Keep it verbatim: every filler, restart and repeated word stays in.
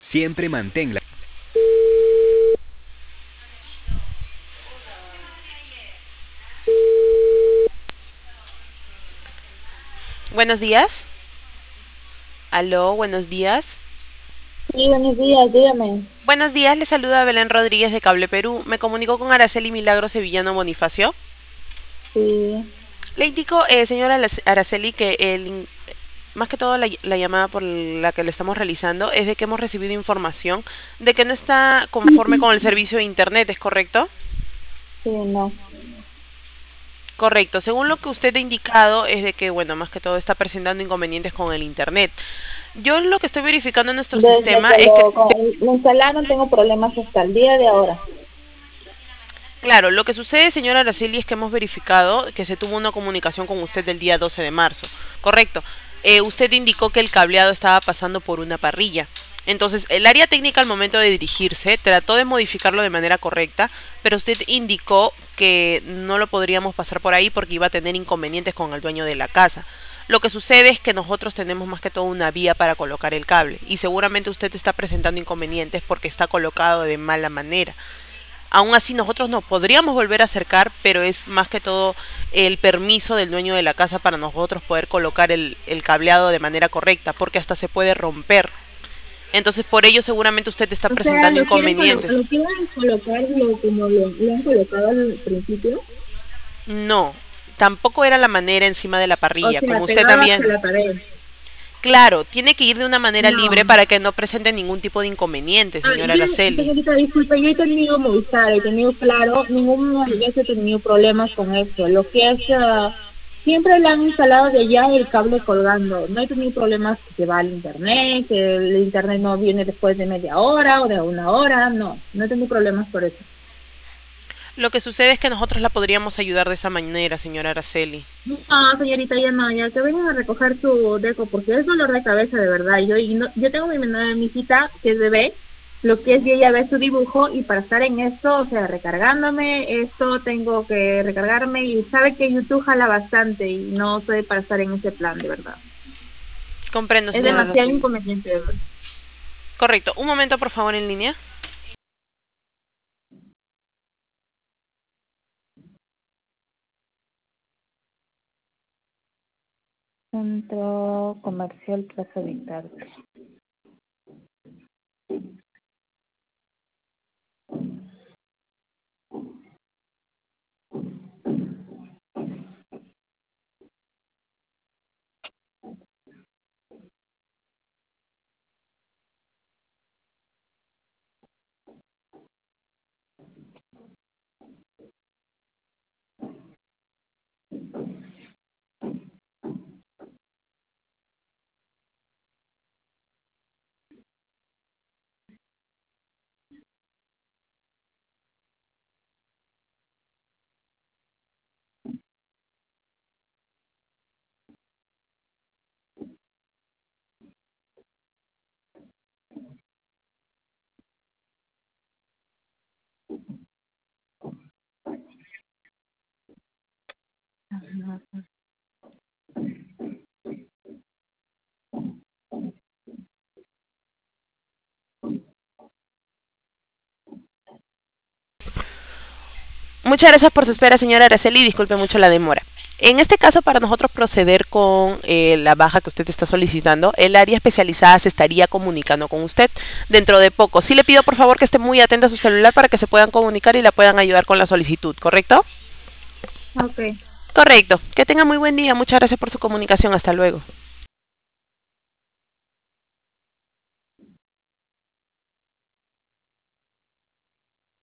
Siempre manténla. Buenos días. Aló, buenos días. Sí, buenos días, dígame. Buenos días, le saluda Belén Rodríguez de Cable Perú. Me comunico con Araceli Milagro Sevillano Bonifacio. Sí. Le indico, eh, señora Las- Araceli, que el, in- más que todo la, la llamada por la que le estamos realizando es de que hemos recibido información de que no está conforme con el servicio de Internet, ¿es correcto? Sí, no. Correcto. Según lo que usted ha indicado es de que, bueno, más que todo está presentando inconvenientes con el Internet. Yo lo que estoy verificando en nuestro Desde sistema que es que lo, co- lo instalaron tengo problemas hasta el día de ahora. claro, lo que sucede, señora Araceli, es que hemos verificado que se tuvo una comunicación con usted el día doce de marzo. Correcto. Eh, usted indicó que el cableado estaba pasando por una parrilla. Entonces, el área técnica al momento de dirigirse trató de modificarlo de manera correcta, pero usted indicó que no lo podríamos pasar por ahí porque iba a tener inconvenientes con el dueño de la casa. Lo que sucede es que nosotros tenemos más que todo una vía para colocar el cable y seguramente usted está presentando inconvenientes porque está colocado de mala manera. Aún así nosotros nos podríamos volver a acercar, pero es más que todo el permiso del dueño de la casa para nosotros poder colocar el, el cableado de manera correcta, porque hasta se puede romper. Entonces por ello seguramente usted está O sea, presentando lo quieren, colo- inconvenientes. lo quieren colocarlo como lo, lo han colocado al principio. No, tampoco era la manera encima de la O parrilla, sea, como usted pegado hacia también. la pared. Claro, tiene que ir de una manera libre No. para que no presente ningún tipo de inconveniente, Ah, señora yo, Araceli. señorita, disculpe, yo he tenido Movistar, he tenido Claro, ninguna vez he tenido problemas con esto. Lo que es, ah, siempre le han instalado de allá el cable colgando. No he tenido problemas que se va al internet, que el internet no viene después de media hora o de una hora. No, no he tenido problemas por eso. Lo que sucede es que nosotros la podríamos ayudar de esa manera, señora Araceli. No, señorita, ya no, ya que vengan a recoger su deco, porque es dolor de cabeza de verdad. Yo, y no- yo tengo mi, menor- mi hijita que es bebé, lo que es y ella ve su dibujo y para estar en esto, o sea, recargándome, esto tengo que recargarme y sabe que YouTube jala bastante y no soy para estar en ese plan, de verdad. Comprendo, Es señora demasiado Araceli. inconveniente, de verdad. Correcto. Un momento, por favor, en línea. Centro Comercial Plaza Victoria. Muchas gracias por su espera, señora Araceli. Disculpe mucho la demora. En este caso, para nosotros proceder con eh, la baja que usted está solicitando, el área especializada se estaría comunicando con usted dentro de poco. Sí le pido por favor que esté muy atenta a su celular para que se puedan comunicar y la puedan ayudar con la solicitud, ¿correcto? Ok. Correcto. Que tenga muy buen día. Muchas gracias por su comunicación. Hasta luego.